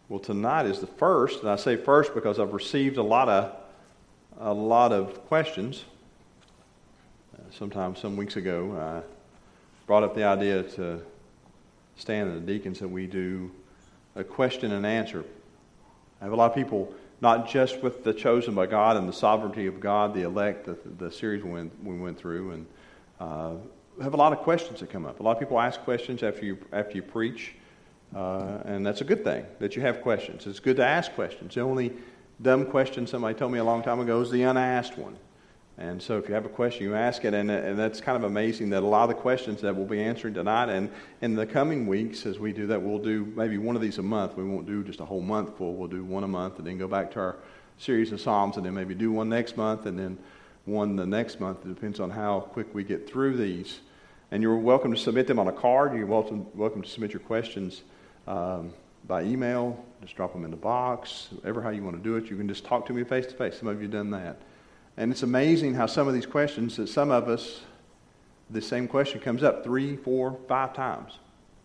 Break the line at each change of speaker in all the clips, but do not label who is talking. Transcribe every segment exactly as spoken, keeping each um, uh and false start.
Well, tonight is the first, and I say first because I've received a lot of a lot of questions. Uh, sometime some weeks ago, I brought up the idea to Stan and the deacons that we do a question and answer. I have a lot of people, not just with the chosen by God and the sovereignty of God, the elect, the, the series we went, we went through, and uh, have a lot of questions that come up. A lot of people ask questions after you after you preach. Uh, and that's a good thing, that you have questions. It's good to ask questions. The only dumb question somebody told me a long time ago is the unasked one. And so if you have a question, you ask it, and, and that's kind of amazing that a lot of the questions that we'll be answering tonight, and in the coming weeks as we do that, we'll do maybe one of these a month. We won't do just a whole month full. We'll do one a month and then go back to our series of Psalms, and then maybe do one next month and then one the next month. It depends on how quick we get through these. And you're welcome to submit them on a card. You're welcome, welcome to submit your questions Um, by email, just drop them in the box, whatever how you want to do it. You can just talk to me face to face. Some of you have done that. And it's amazing how some of these questions, that some of us, the same question comes up three, four, five times.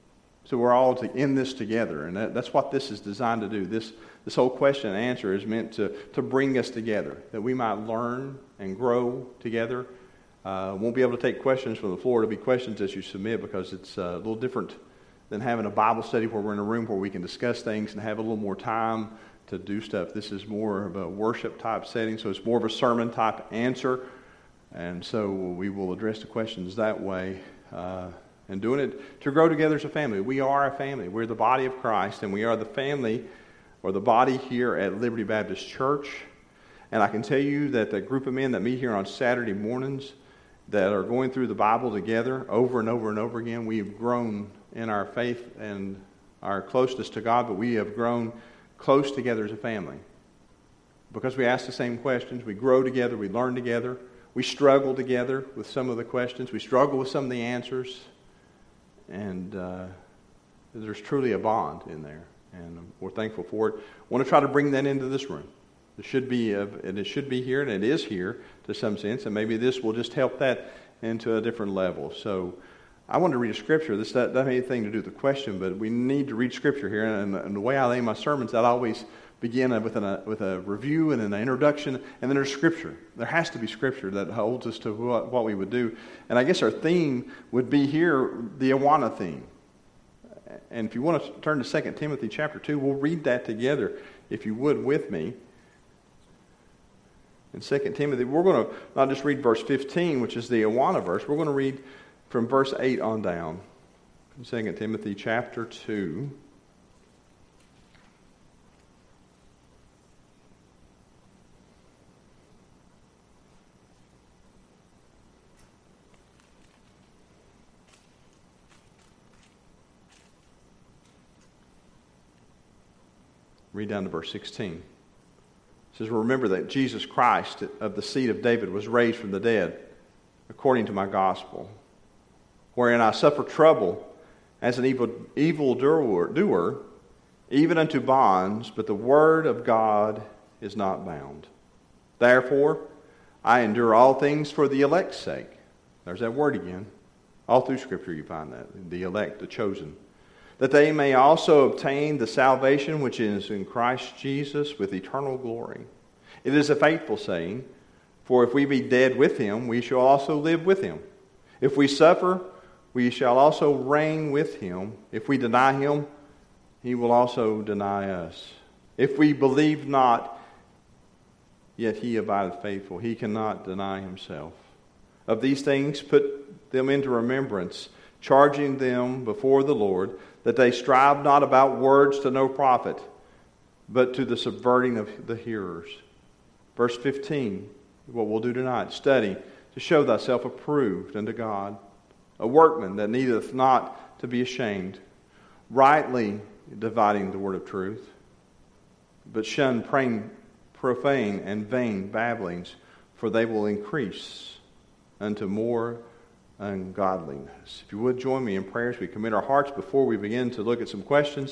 So we're all to, in this together, and that, that's what this is designed to do. This this whole question and answer is meant to, to bring us together, that we might learn and grow together. Uh, won't be able to take questions from the floor. It'll be questions as you submit, because it's a little different than having a Bible study where we're in a room where we can discuss things and have a little more time to do stuff. This is more of a worship type setting, so it's more of a sermon type answer. And so we will address the questions that way, uh, and doing it to grow together as a family. We are a family. We're the body of Christ, and we are the family or the body here at Liberty Baptist Church. And I can tell you that the group of men that meet here on Saturday mornings that are going through the Bible together over and over and over again, we have grown in our faith and our closeness to God, but we have grown close together as a family. Because we ask the same questions, we grow together, we learn together, we struggle together with some of the questions, we struggle with some of the answers, and uh, there's truly a bond in there, and we're thankful for it. I want to try to bring that into this room. It should be, a, and it should be here, and it is here to some sense, and maybe this will just help that into a different level. So I want to read a scripture. This doesn't have anything to do with the question, but we need to read scripture here. And, and the way I lay my sermons, I always begin with, an, a, with a review and an introduction, and then there's scripture. There has to be scripture that holds us to what, what we would do. And I guess our theme would be here, the Awana theme. And if you want to turn to Second Timothy chapter two, we'll read that together, if you would, with me. In Second Timothy, we're going to not just read verse fifteen, which is the Awana verse. We're going to read from verse eight on down, in Second Timothy chapter two. Read down to verse sixteen. It says, "Remember that Jesus Christ of the seed of David was raised from the dead, according to my gospel, wherein I suffer trouble as an evil evil doer, doer, even unto bonds, but the word of God is not bound. Therefore, I endure all things for the elect's sake." There's that word again. All through Scripture you find that. The elect, the chosen. "That they may also obtain the salvation which is in Christ Jesus with eternal glory. It is a faithful saying, for if we be dead with him, we shall also live with him. If we suffer, we shall also reign with him. If we deny him, he will also deny us. If we believe not, yet he abideth faithful. He cannot deny himself. Of these things put them into remembrance, charging them before the Lord, that they strive not about words to no profit, but to the subverting of the hearers." Verse fifteen, what we'll do tonight: "Study to show thyself approved unto God, a workman that needeth not to be ashamed, rightly dividing the word of truth. But shun profane and vain babblings, for they will increase unto more ungodliness." If you would join me in prayer as we commit our hearts before we begin to look at some questions.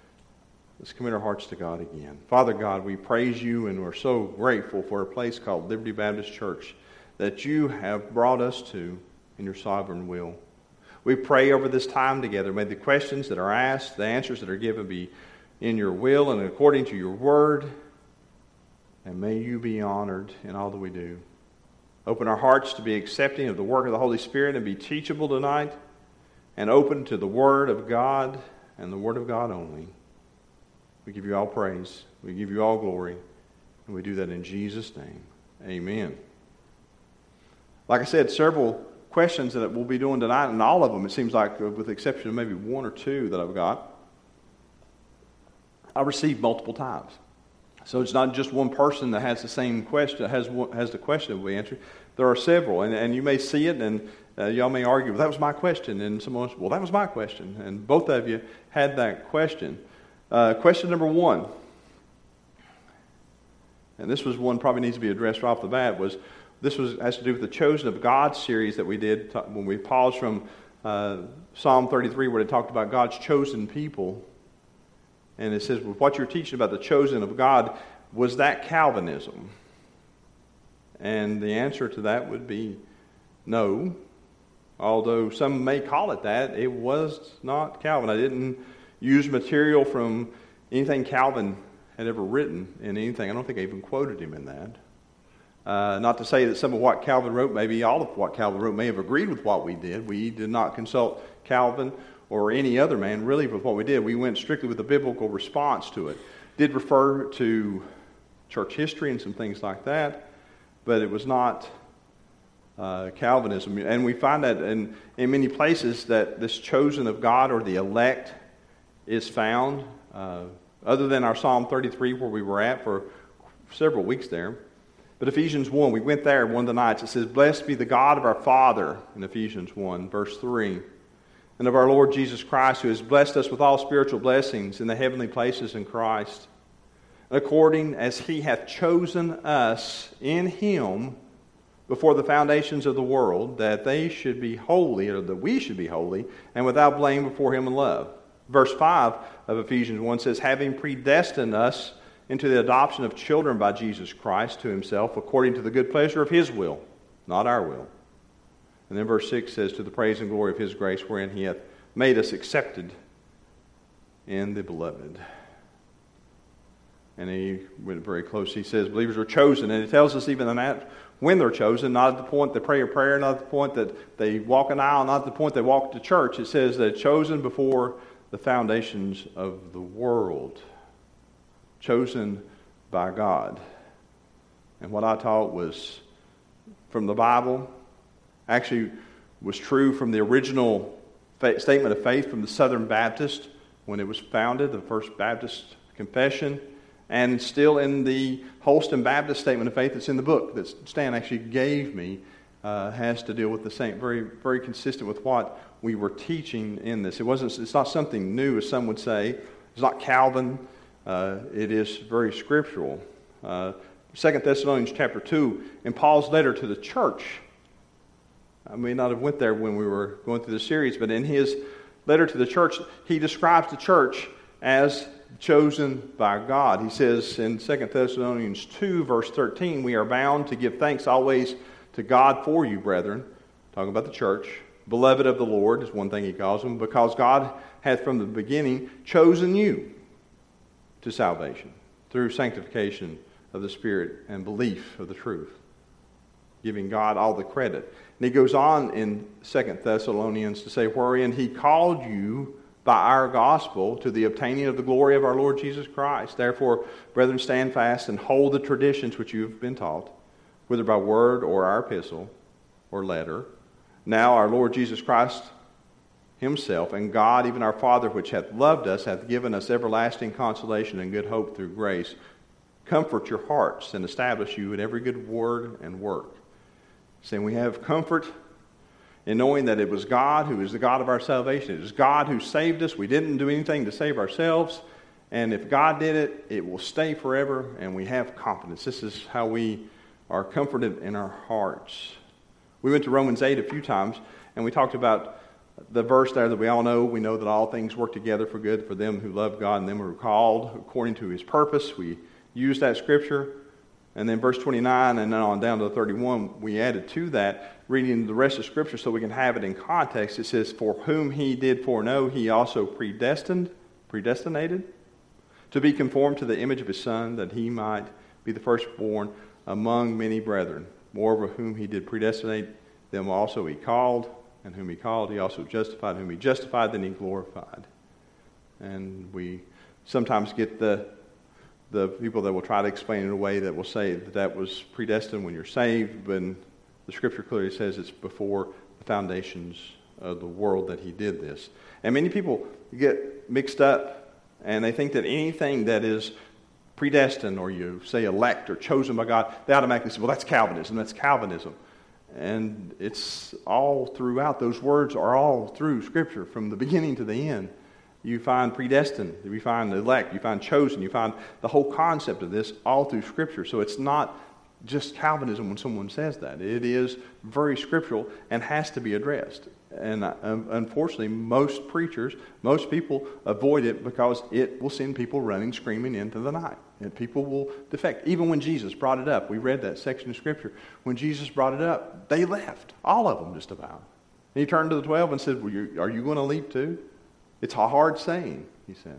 Let's commit our hearts to God again. Father God, we praise you, and we're so grateful for a place called Liberty Baptist Church that you have brought us to in your sovereign will. We pray over this time together. May the questions that are asked, the answers that are given be in your will and according to your word. And may you be honored in all that we do. Open our hearts to be accepting of the work of the Holy Spirit and be teachable tonight, and open to the Word of God and the Word of God only. We give you all praise. We give you all glory. And we do that in Jesus' name. Amen. Like I said, several questions that we'll be doing tonight, and all of them, it seems like, with the exception of maybe one or two that I've got, I received multiple times. So it's not just one person that has the same question, has has the question that we answer. There are several, and, and you may see it, and uh, y'all may argue, well, that was my question, and someone else, well, that was my question, and both of you had that question. Uh, question number one, and this was one probably needs to be addressed right off the bat, was this was has to do with the Chosen of God series that we did when we paused from uh, Psalm thirty-three, where it talked about God's chosen people. And it says, well, what you're teaching about the chosen of God, was that Calvinism? And the answer to that would be no. Although some may call it that, it was not Calvin. I didn't use material from anything Calvin had ever written in anything. I don't think I even quoted him in that. Uh, not to say that some of what Calvin wrote, maybe all of what Calvin wrote, may have agreed with what we did. We did not consult Calvin or any other man, really, with what we did. We went strictly with a biblical response to it. Did refer to church history and some things like that, but it was not uh, Calvinism. And we find that in, in many places that this chosen of God or the elect is found, uh, other than our Psalm thirty-three where we were at for several weeks there. But Ephesians one, we went there one of the nights. It says, blessed be the God of our Father, in Ephesians one, verse three. And of our Lord Jesus Christ, who has blessed us with all spiritual blessings in the heavenly places in Christ, according as he hath chosen us in him before the foundations of the world, that they should be holy, or that we should be holy, and without blame before him in love. Verse five of Ephesians one says, having predestined us into the adoption of children by Jesus Christ to himself, according to the good pleasure of his will, not our will. And then verse six says, to the praise and glory of his grace, wherein he hath made us accepted in the beloved. And he went very close. He says, believers are chosen. And it tells us even in that, when they're chosen, not at the point they pray a prayer, not at the point that they walk an aisle, not at the point they walk to church. It says they're chosen before the foundations of the world. Chosen by God. And what I taught was from the Bible, actually was true from the original fa- statement of faith from the Southern Baptist when it was founded, the First Baptist Confession, and still in the Holston Baptist statement of faith that's in the book that Stan actually gave me, uh, has to deal with the same, very, very consistent with what we were teaching in this. It wasn't. It's not something new, as some would say. It's not Calvin. Uh, it is very scriptural. Uh, Second Thessalonians chapter two, in Paul's letter to the church. I may not have went there when we were going through the series, but in his letter to the church, he describes the church as chosen by God. He says in Second Thessalonians two, verse thirteen, we are bound to give thanks always to God for you, brethren, talking about the church, beloved of the Lord is one thing he calls them, because God hath from the beginning chosen you to salvation through sanctification of the Spirit and belief of the truth, giving God all the credit. And he goes on in Second Thessalonians to say, wherein he called you by our gospel to the obtaining of the glory of our Lord Jesus Christ. Therefore, brethren, stand fast and hold the traditions which you have been taught, whether by word or our epistle or letter. Now our Lord Jesus Christ himself and God, even our Father, which hath loved us, hath given us everlasting consolation and good hope through grace, comfort your hearts and establish you in every good word and work. Saying we have comfort in knowing that it was God who is the God of our salvation. It is God who saved us. We didn't do anything to save ourselves. And if God did it, it will stay forever, and we have confidence. This is how we are comforted in our hearts. We went to Romans eight a few times, and we talked about the verse there that we all know. We know that all things work together for good for them who love God and them who are called according to his purpose. We used that scripture. And then verse twenty-nine and then on down to thirty-one, we added to that, reading the rest of Scripture so we can have it in context. It says, for whom he did foreknow, he also predestined, predestinated, to be conformed to the image of his Son, that he might be the firstborn among many brethren. Moreover, whom he did predestinate, them also he called, and whom he called, he also justified. Whom he justified, then he glorified. And we sometimes get the the people that will try to explain it in a way that will say that that was predestined when you're saved, but the Scripture clearly says it's before the foundations of the world that he did this. And many people get mixed up, and they think that anything that is predestined, or you say elect or chosen by God, they automatically say, well, that's Calvinism, that's Calvinism. And it's all throughout. Those words are all through Scripture from the beginning to the end. You find predestined, you find elect, you find chosen, you find the whole concept of this all through Scripture. So it's not just Calvinism when someone says that. It is very scriptural and has to be addressed. And uh, unfortunately, most preachers, most people avoid it because it will send people running, screaming into the night. And people will defect. Even when Jesus brought it up, we read that section of Scripture. When Jesus brought it up, they left. All of them, just about. And he turned to the twelve and said, well, you, are you going to leave too? It's a hard saying, he said.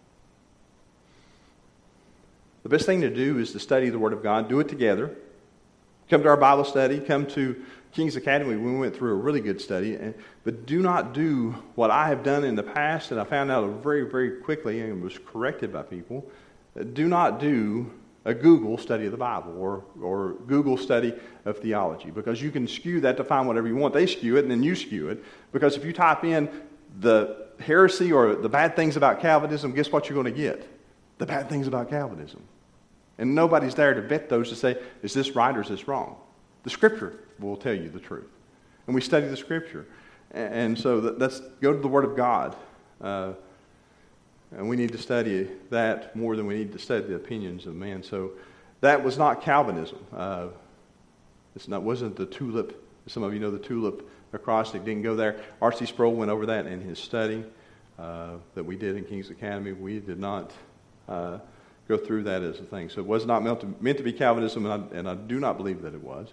The best thing to do is to study the Word of God. Do it together. Come to our Bible study. Come to King's Academy. We went through a really good study. But do not do what I have done in the past, and I found out very, very quickly, and was corrected by people. Do not do a Google study of the Bible or, or Google study of theology, because you can skew that to find whatever you want. They skew it, and then you skew it. Because if you type in the heresy or the bad things about Calvinism, guess what you're going to get? The bad things about Calvinism. And nobody's there to vet those to say, is this right or is this wrong? The Scripture will tell you the truth. And we study the Scripture. And so let's go to the Word of God. Uh, and we need to study that more than we need to study the opinions of man. So that was not Calvinism. Uh, it's not wasn't the tulip. Some of you know the tulip acrostic didn't go there. R C Sproul went over that in his study uh, that we did in King's Academy. We did not uh, go through that as a thing. So it was not meant to, meant to be Calvinism, and I, and I do not believe that it was.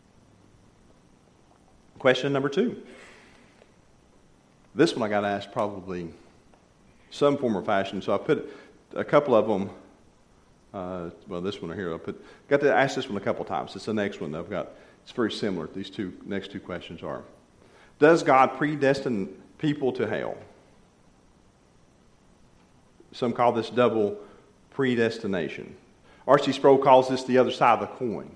Question number two. This one I got asked probably some form or fashion, so I put a couple of them. Uh, well, this one here I put. Got to ask this one a couple times. It's the next one that I've got. It's very similar. These two next two questions are: does God predestine people to hell? Some call this double predestination. R C Sproul calls this the other side of the coin.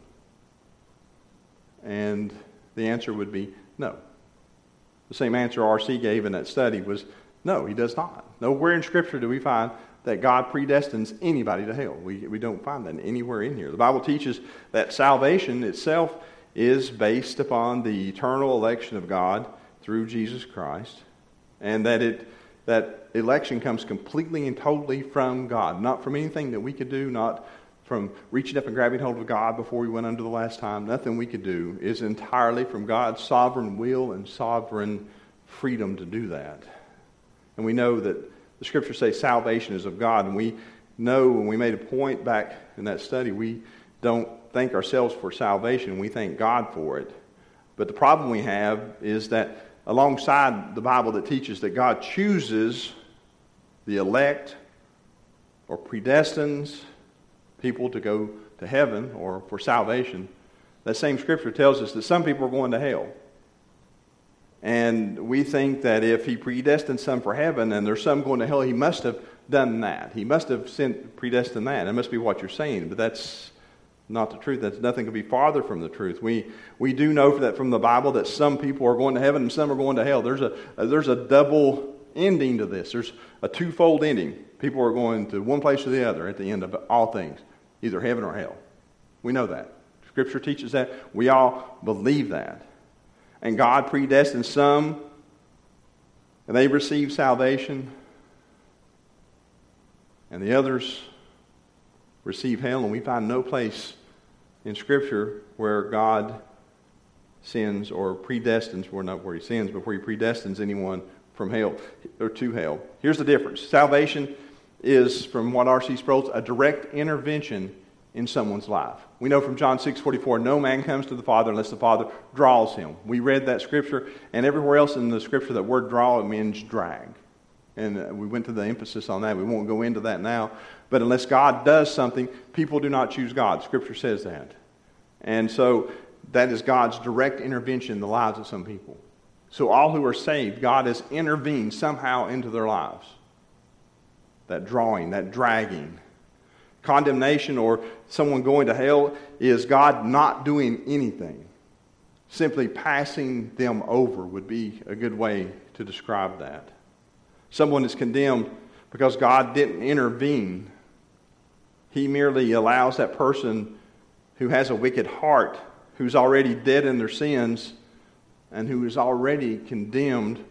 And the answer would be no. The same answer R C gave in that study was no, he does not. Nowhere in Scripture do we find that God predestines anybody to hell. We, we don't find that anywhere in here. The Bible teaches that salvation itself is based upon the eternal election of God through Jesus Christ, and that it that election comes completely and totally from God, not from anything that we could do, not from reaching up and grabbing hold of God before we went under the last time. Nothing we could do. Is entirely from God's sovereign will and sovereign freedom to do that. And we know that the Scriptures say salvation is of God, and we know when we made a point back in that study, we don't thank ourselves for salvation, we thank God for it. But the problem we have is that alongside the Bible that teaches that God chooses the elect or predestines people to go to heaven or for salvation, that same Scripture tells us that some people are going to hell. And we think that if he predestined some for heaven and there's some going to hell, he must have done that. He must have sent, predestined that. That must be what you're saying, but that's not the truth. That's nothing could be farther from the truth. We we do know that from the Bible that some people are going to heaven and some are going to hell. There's a, a there's a double ending to this. There's a twofold ending. People are going to one place or the other at the end of all things, either heaven or hell. We know that. Scripture teaches that. We all believe that. And God predestined some, and they receive salvation, and the others receive hell, and we find no place in Scripture where God sends or predestines, well, not where he sends, but where he predestines anyone from hell or to hell. Here's the difference. Salvation is, from what R C Sproul, a direct intervention in someone's life. We know from John six forty-four, no man comes to the Father unless the Father draws him. We read that Scripture, and everywhere else in the Scripture that word draw, it means drag. And we went to the emphasis on that. We won't go into that now. But unless God does something, people do not choose God. Scripture says that. And so that is God's direct intervention in the lives of some people. So all who are saved, God has intervened somehow into their lives. That drawing, that dragging. Condemnation or someone going to hell is God not doing anything. Simply passing them over would be a good way to describe that. Someone is condemned because God didn't intervene. He merely allows that person who has a wicked heart, who's already dead in their sins, and who is already condemned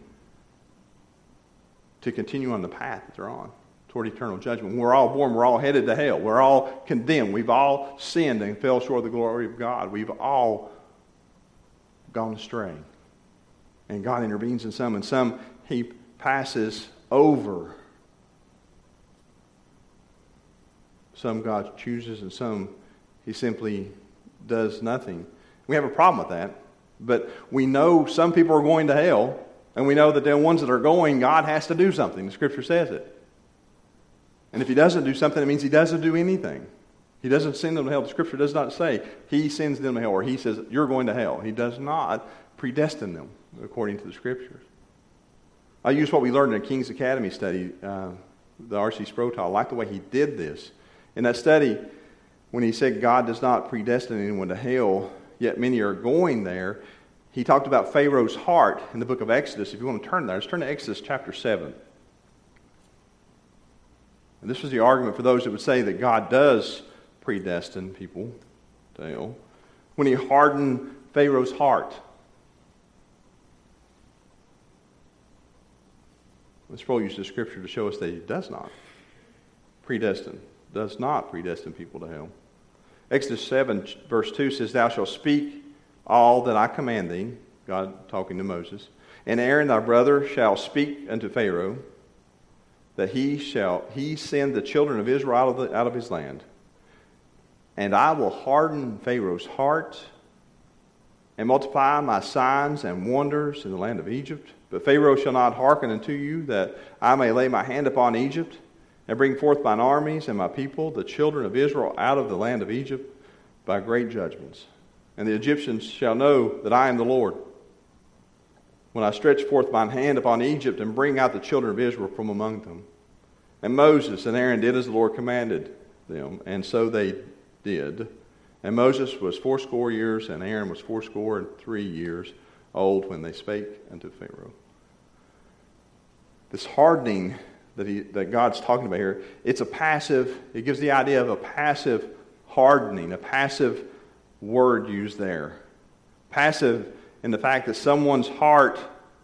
to continue on the path that they're on toward eternal judgment. When we're all born, we're all headed to hell. We're all condemned. We've all sinned and fell short of the glory of God. We've all gone astray. And God intervenes in some, and some He passes over. Some God chooses, and some He simply does nothing. We have a problem with that, but we know some people are going to hell, and we know that the ones that are going, God has to do something. The Scripture says it. And if He doesn't do something, it means He doesn't do anything. He doesn't send them to hell. The Scripture does not say He sends them to hell, or He says, you're going to hell. He does not predestine them, according to the Scriptures. I use what we learned in a King's Academy study, uh, the R C Sproul. I like the way he did this. In that study, when he said God does not predestine anyone to hell, yet many are going there, he talked about Pharaoh's heart in the book of Exodus. If you want to turn there, let's turn to Exodus chapter seven. And this was the argument for those that would say that God does predestine people to hell. When He hardened Pharaoh's heart. Sproul used the Scripture to show us that He does not predestine, does not predestine people to hell. Exodus seven, verse two says, Thou shalt speak all that I command thee, God talking to Moses, and Aaron thy brother shall speak unto Pharaoh, that he shall he send the children of Israel out of, the, out of his land. And I will harden Pharaoh's heart, and multiply my signs and wonders in the land of Egypt. But Pharaoh shall not hearken unto you, that I may lay my hand upon Egypt, and bring forth mine armies and my people, the children of Israel, out of the land of Egypt, by great judgments. And the Egyptians shall know that I am the Lord, when I stretch forth mine hand upon Egypt, and bring out the children of Israel from among them. And Moses and Aaron did as the Lord commanded them, and so they did. And Moses was fourscore years, and Aaron was fourscore and three years old when they spake unto Pharaoh. This hardening that he that God's talking about here, it's a passive, it gives the idea of a passive hardening, a passive word used there. Passive in the fact that someone's heart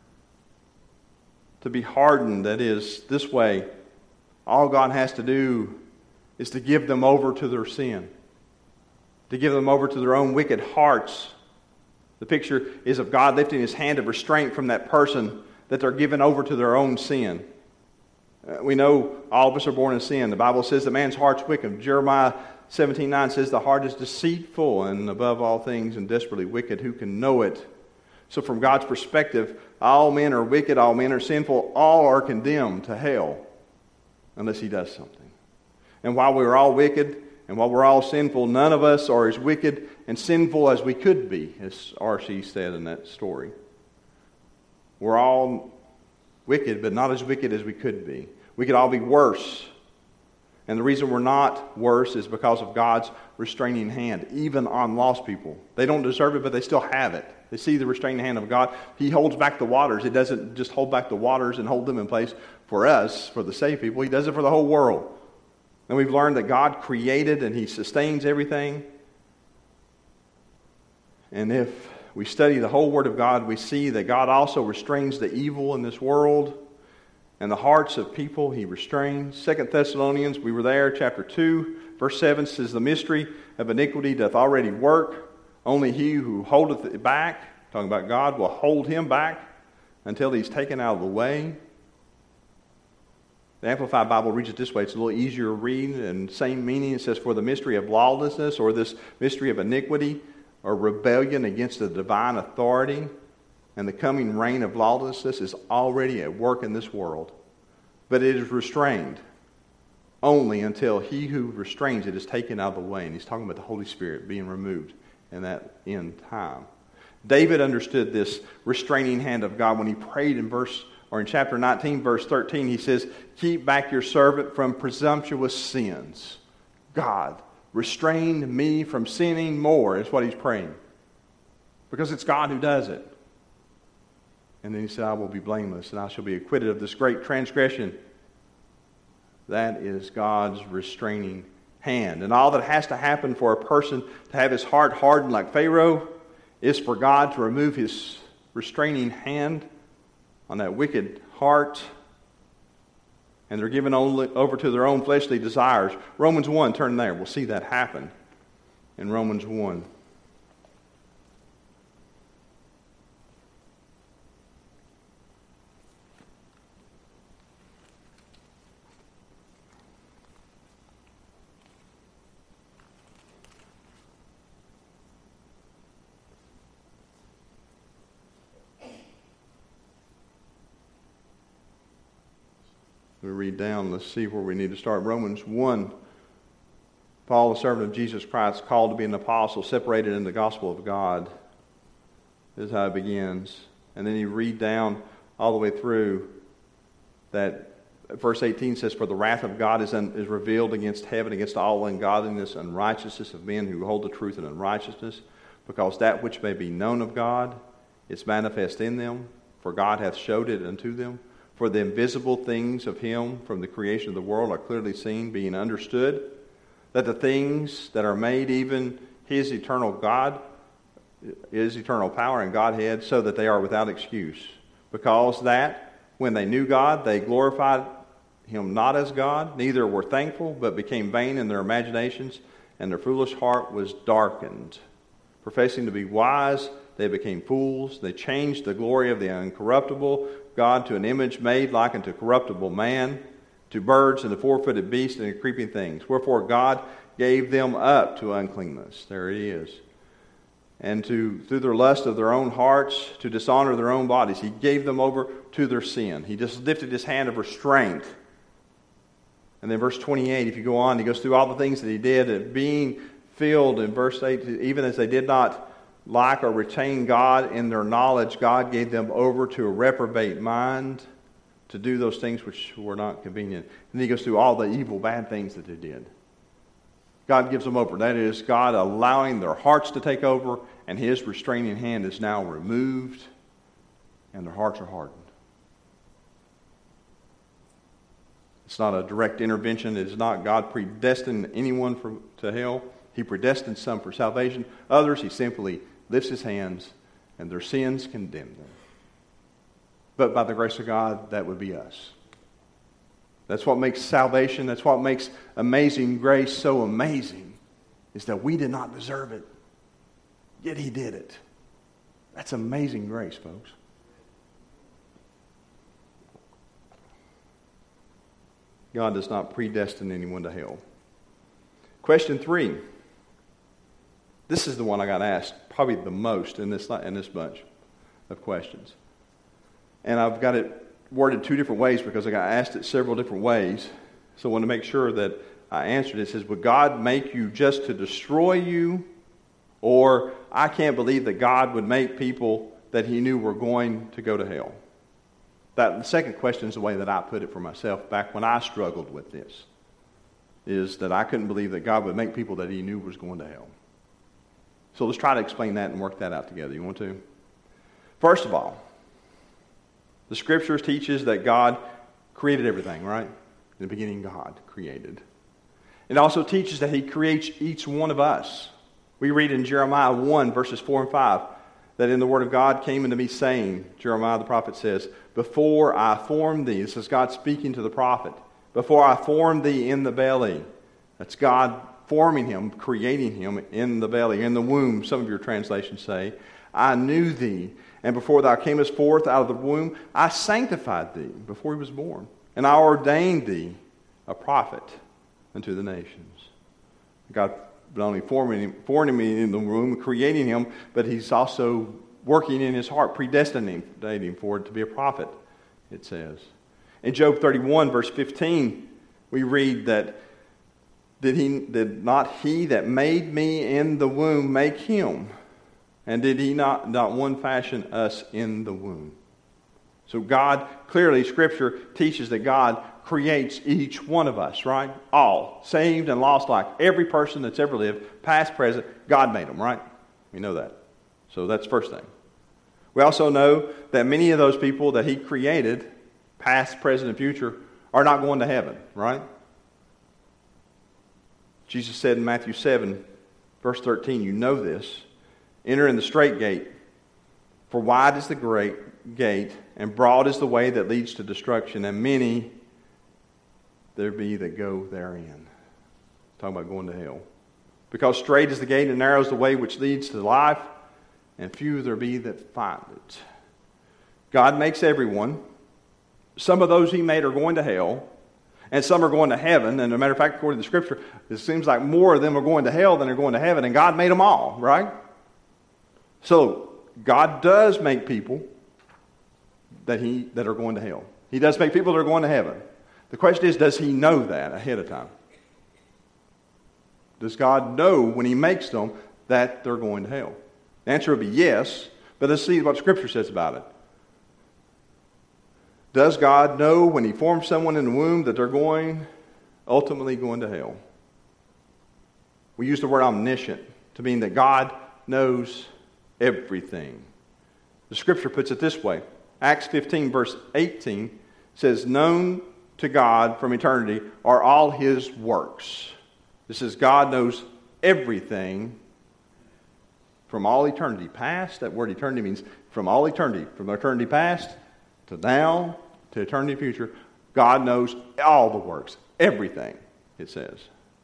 to be hardened, that is, this way, all God has to do is to give them over to their sin, to give them over to their own wicked hearts. The picture is of God lifting His hand of restraint from that person, that they're given over to their own sin. Uh, we know all of us are born in sin. The Bible says the man's heart's wicked. Jeremiah seventeen nine says the heart is deceitful and above all things and desperately wicked. Who can know it? So from God's perspective, all men are wicked, all men are sinful, all are condemned to hell unless He does something. And while we're all wicked and while we're all sinful, none of us are as wicked and sinful as we could be, as R C said in that story. We're all wicked, but not as wicked as we could be. We could all be worse. And the reason we're not worse is because of God's restraining hand, even on lost people. They don't deserve it, but they still have it. They see the restraining hand of God. He holds back the waters. It doesn't just hold back the waters and hold them in place for us, for the saved people. He does it for the whole world. And we've learned that God created and He sustains everything. And if we study the whole Word of God, we see that God also restrains the evil in this world. And the hearts of people He restrains. Second Thessalonians, we were there, chapter two, verse seven says, The mystery of iniquity doth already work. Only he who holdeth it back, talking about God, will hold him back until he's taken out of the way. The Amplified Bible reads it this way. It's a little easier to read and same meaning. It says, For the mystery of lawlessness, or this mystery of iniquity, or rebellion against the divine authority, and the coming reign of lawlessness is already at work in this world. but it is restrained only until he who restrains it is taken out of the way. And he's talking about the Holy Spirit being removed in that end time. David understood this restraining hand of God when he prayed in verse, or in chapter nineteen, verse thirteen. He says, "Keep back your servant from presumptuous sins." God, restrain me from sinning more, is what he's praying. Because it's God who does it. And then he said, "I will be blameless, and I shall be acquitted of this great transgression." That is God's restraining hand. And all that has to happen for a person to have his heart hardened like Pharaoh is for God to remove his restraining hand on that wicked heart, and they're given only over to their own fleshly desires. Romans one, turn there. We'll see that happen in Romans one. We read down, let's see where we need to start. Romans one. Paul, a servant of Jesus Christ, called to be an apostle, separated in the gospel of God. This is how it begins. And then you read down all the way through that verse eighteen says, "For the wrath of God is, un, is revealed against heaven, against all ungodliness and unrighteousness of men who hold the truth in unrighteousness, because that which may be known of God is manifest in them, for God hath showed it unto them. For the invisible things of him from the creation of the world are clearly seen, being understood, that the things that are made, even his eternal God, his eternal power and Godhead, so that they are without excuse. Because that, when they knew God, they glorified him not as God, neither were thankful, but became vain in their imaginations, and their foolish heart was darkened. Professing to be wise, they became fools. They changed the glory of the incorruptible God to an image made like unto corruptible man, to birds and the four-footed beasts and the creeping things. Wherefore God gave them up to uncleanness." There it is. "And to through their lust of their own hearts, to dishonor their own bodies. He gave them over to their sin." He just lifted his hand of restraint. And then verse twenty-eight, if you go on, he goes through all the things that he did, and being filled in verse eight, even as they did not like or retain God in their knowledge, God gave them over to a reprobate mind to do those things which were not convenient. And he goes through all the evil, bad things that they did. God gives them over. That is, God allowing their hearts to take over, and his restraining hand is now removed, and their hearts are hardened. It's not a direct intervention. It is not God predestined anyone for, to hell. He predestined some for salvation. Others, he simply lifts his hands, and their sins condemn them. But by the grace of God, that would be us. That's what makes salvation, that's what makes amazing grace so amazing, is that we did not deserve it, yet he did it. That's amazing grace, folks. God does not predestine anyone to hell. Question three. This is the one I got asked probably the most in this in this bunch of questions. And I've got it worded two different ways because I got asked it several different ways. So I want to make sure that I answered it. It says, would God make you just to destroy you? Or I can't believe that God would make people that he knew were going to go to hell. That the second question is the way that I put it for myself back when I struggled with this. Is that I couldn't believe that God would make people that he knew was going to hell. So let's try to explain that and work that out together. You want to? First of all, the Scriptures teaches that God created everything, right? In the beginning, God created. It also teaches that he creates each one of us. We read in Jeremiah one, verses four and five, that in the Word of God came unto me saying, Jeremiah the prophet says, before I formed thee, this is God speaking to the prophet, before I formed thee in the belly, that's God forming him, creating him in the belly, in the womb, some of your translations say, I knew thee, and before thou camest forth out of the womb, I sanctified thee before he was born, and I ordained thee a prophet unto the nations. God not only forming him, forming him in the womb, creating him, but he's also working in his heart, predestinating him for it to be a prophet, it says. In Job thirty-one, verse fifteen, we read that did he did not he that made me in the womb make him? And did he not, not one fashion us in the womb? So God, clearly, Scripture teaches that God creates each one of us, right? All, saved and lost alike. Every person that's ever lived, past, present, God made them, right? We know that. So that's the first thing. We also know that many of those people that He created, past, present, and future, are not going to heaven, right? Jesus said in Matthew seven, verse thirteen, you know this, enter in the straight gate, for wide is the great gate, and broad is the way that leads to destruction, and many there be that go therein. Talking about going to hell. Because straight is the gate, and narrow is the way which leads to life, and few there be that find it. God makes everyone. Some of those He made are going to hell, and some are going to heaven. And as a matter of fact, according to the Scripture, it seems like more of them are going to hell than are going to heaven, and God made them all, right? So, God does make people that he that are going to hell. He does make people that are going to heaven. The question is, does He know that ahead of time? Does God know when He makes them that they're going to hell? The answer would be yes, but let's see what Scripture says about it. Does God know when He forms someone in the womb that they're going, ultimately going to hell? We use the word omniscient to mean that God knows everything. The Scripture puts it this way. Acts fifteen, verse eighteen says, known to God from eternity are all His works. This is God knows everything from all eternity past. That word eternity means from all eternity. From eternity past to now to eternity future. God knows all the works. Everything, it says.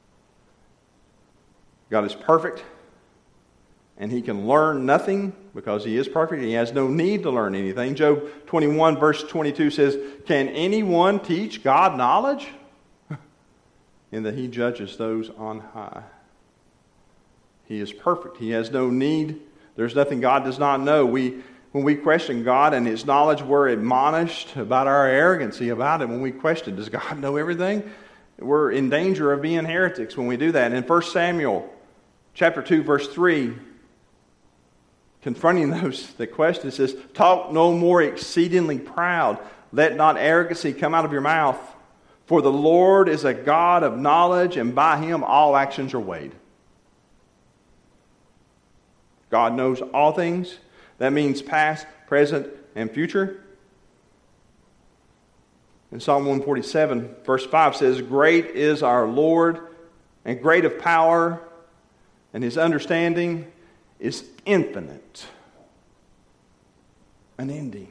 God is perfect. And He can learn nothing because He is perfect. He has no need to learn anything. Job twenty-one, verse twenty-two says, can anyone teach God knowledge? In that He judges those on high. He is perfect. He has no need. There's nothing God does not know. We, when we question God and His knowledge, we're admonished about our arrogancy about it. When we question, does God know everything? We're in danger of being heretics when we do that. And in First Samuel chapter two, verse three, confronting those that question, it says, talk no more exceedingly proud. Let not arrogancy come out of your mouth. For the Lord is a God of knowledge, and by Him all actions are weighed. God knows all things. That means past, present, and future. In Psalm one forty-seven, verse five says, great is our Lord, and great of power, and His understanding is infinite, unending.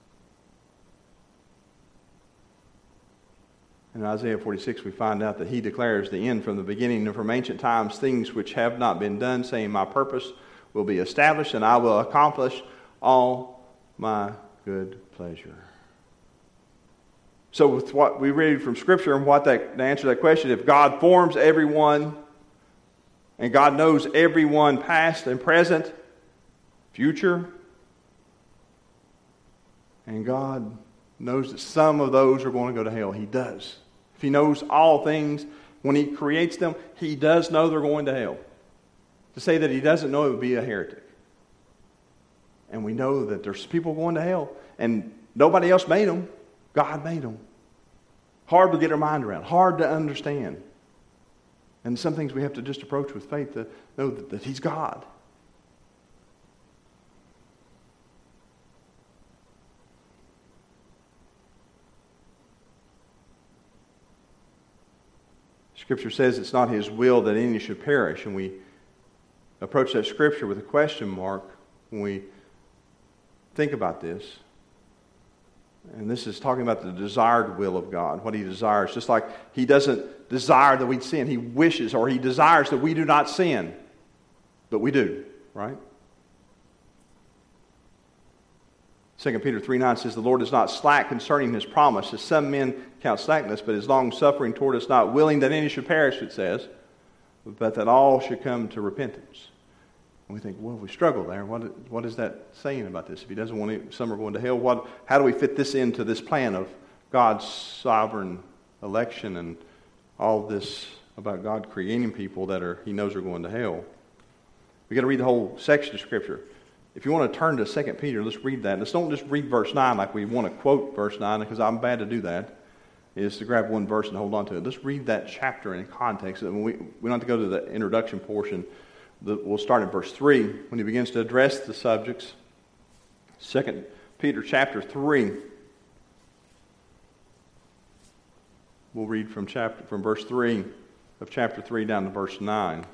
In Isaiah forty-six, we find out that He declares the end from the beginning and from ancient times, things which have not been done, saying, my purpose will be established, and I will accomplish all my good pleasure. So with what we read from Scripture and what that, to answer that question, if God forms everyone, and God knows everyone past and present, future, and God knows that some of those are going to go to hell. He does. If He knows all things, when He creates them, He does know they're going to hell. To say that He doesn't know it would be a heretic. And we know that there's people going to hell, and nobody else made them. God made them. Hard to get our mind around. Hard to understand. And some things we have to just approach with faith to know that, that He's God. Scripture says it's not His will that any should perish. And we approach that Scripture with a question mark when we think about this. And this is talking about the desired will of God, what He desires. Just like He doesn't desire that we sin. He wishes or He desires that we do not sin. But we do, right? Second Peter three nine says, the Lord is not slack concerning His promise, as some men count slackness, but is long-suffering toward us, not willing that any should perish, it says, but that all should come to repentance. And we think, well, we struggle there. What, what is that saying about this? If He doesn't want it, some are going to hell, what, how do we fit this into this plan of God's sovereign election and all this about God creating people that are He knows are going to hell. We've got to read the whole section of Scripture. If you want to turn to Second Peter, let's read that. Let's don't just read verse nine like we want to quote verse nine, because I'm bad to do that, is to grab one verse and hold on to it. Let's read that chapter in context. We, we don't have to go to the introduction portion. We'll start at verse three when he begins to address the subjects. Second Peter chapter three. We'll read from chapter from verse three of chapter three down to verse nine,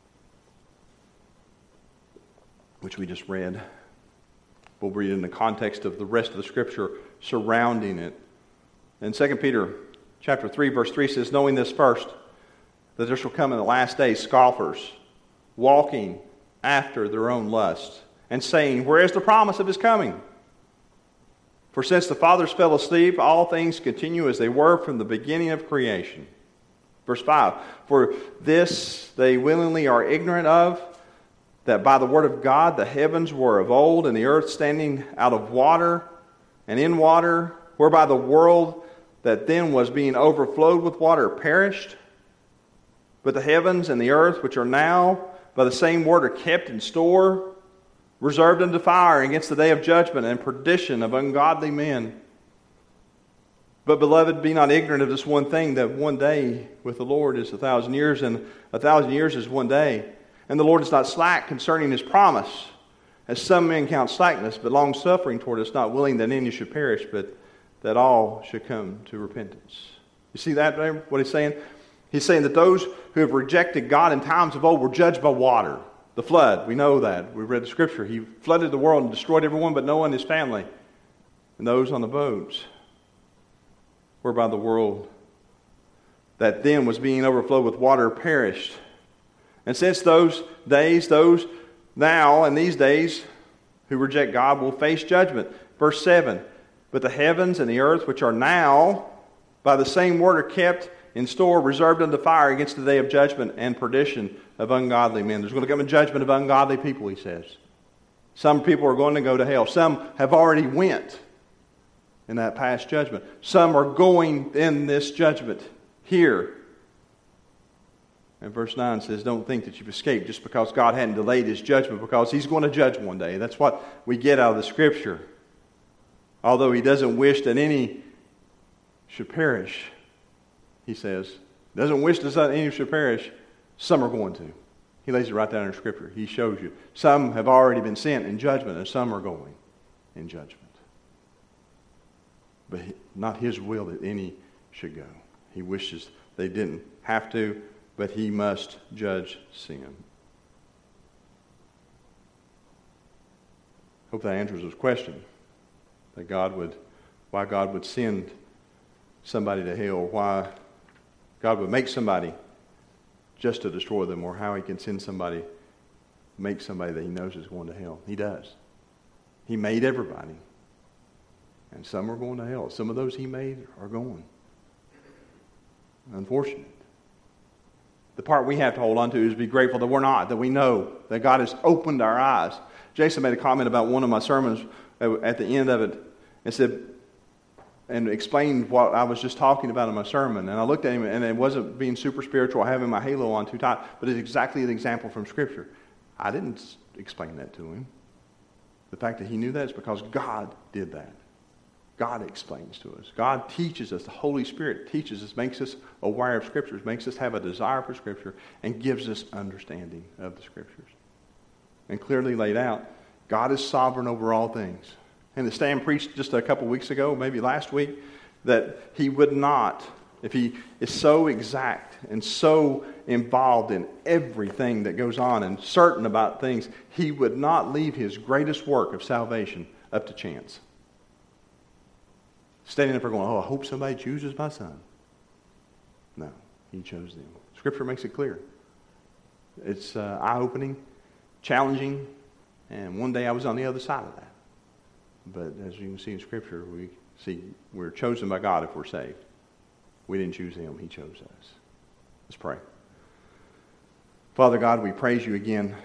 which we just read. We'll read it in the context of the rest of the Scripture surrounding it. And Second Peter chapter three, verse three says, knowing this first, that there shall come in the last days scoffers, walking after their own lusts, and saying, where is the promise of His coming? For since the fathers fell asleep, all things continue as they were from the beginning of creation. Verse five, for this they willingly are ignorant of, that by the word of God the heavens were of old, and the earth standing out of water and in water, whereby the world that then was being overflowed with water perished. But the heavens and the earth, which are now by the same word, are kept in store, reserved unto fire against the day of judgment and perdition of ungodly men. But, beloved, be not ignorant of this one thing, that one day with the Lord is a thousand years, and a thousand years is one day. And the Lord is not slack concerning His promise, as some men count slackness, but long-suffering toward us, not willing that any should perish, but that all should come to repentance. You see that, what he's saying? He's saying that those who have rejected God in times of old were judged by water. The flood, we know that. We read the Scripture. He flooded the world and destroyed everyone but Noah and his family, and those on the boats, whereby the world that then was being overflowed with water perished. And since those days, those now and these days who reject God will face judgment. Verse seven, but the heavens and the earth, which are now by the same word, are kept in store, reserved unto fire against the day of judgment and perdition of ungodly men. There's going to come a judgment of ungodly people, he says. Some people are going to go to hell. Some have already went in that past judgment. Some are going in this judgment here. And verse nine says, don't think that you've escaped just because God hadn't delayed His judgment, because He's going to judge one day. That's what we get out of the Scripture. Although He doesn't wish that any should perish, He says, doesn't wish that any should perish, some are going to. He lays it right down in Scripture. He shows you. Some have already been sent in judgment, and some are going in judgment. But not His will that any should go. He wishes they didn't have to, but He must judge sin. Hope that answers his question. That God would, why God would send somebody to hell, why God would make somebody just to destroy them, or how He can send somebody, make somebody that He knows is going to hell. He does. He made everybody. And some are going to hell. Some of those He made are going. Unfortunate. The part we have to hold on to is be grateful that we're not, that we know that God has opened our eyes. Jason made a comment about one of my sermons at the end of it, and said, and explained what I was just talking about in my sermon. And I looked at him, and it wasn't being super spiritual, having my halo on too tight, but it's exactly an example from Scripture. I didn't explain that to him. The fact that he knew that is because God did that. God explains to us. God teaches us. The Holy Spirit teaches us, makes us aware of Scriptures, makes us have a desire for Scripture, and gives us understanding of the Scriptures. And clearly laid out, God is sovereign over all things. And the Stan preached just a couple weeks ago, maybe last week, that he would not, if he is so exact and so involved in everything that goes on and certain about things, he would not leave his greatest work of salvation up to chance. Standing up there going, oh, I hope somebody chooses my son. No, he chose them. Scripture makes it clear. It's uh, eye-opening, challenging, and one day I was on the other side of that. But as you can see in Scripture, we see we're chosen by God if we're saved. We didn't choose Him. He chose us. Let's pray. Father God, we praise You again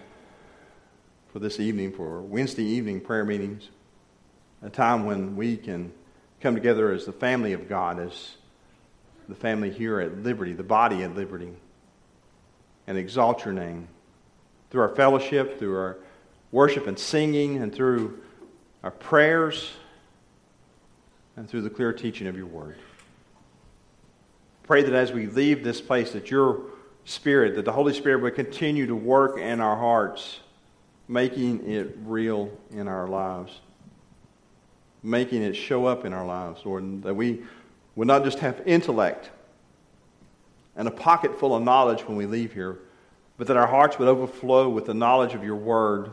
for this evening, for Wednesday evening prayer meetings, a time when we can come together as the family of God, as the family here at Liberty, the body at Liberty, and exalt your name through our fellowship, through our worship and singing, and through our prayers, and through the clear teaching of your word. Pray that as we leave this place, that your Spirit, that the Holy Spirit would continue to work in our hearts, making it real in our lives, making it show up in our lives, Lord, and that we would not just have intellect and a pocket full of knowledge when we leave here, but that our hearts would overflow with the knowledge of your word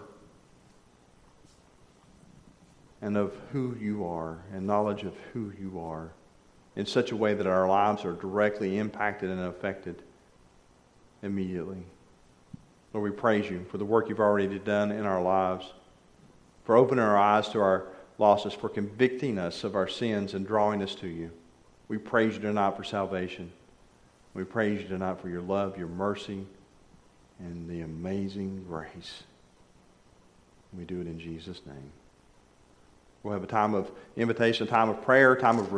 and of who you are, and knowledge of who you are, in such a way that our lives are directly impacted and affected immediately. Lord, we praise you for the work you've already done in our lives, for opening our eyes to our losses, for convicting us of our sins and drawing us to you. We praise you tonight for salvation. We praise you tonight for your love, your mercy, and the amazing grace. We do it in Jesus' name. We'll have a time of invitation, a time of prayer, a time of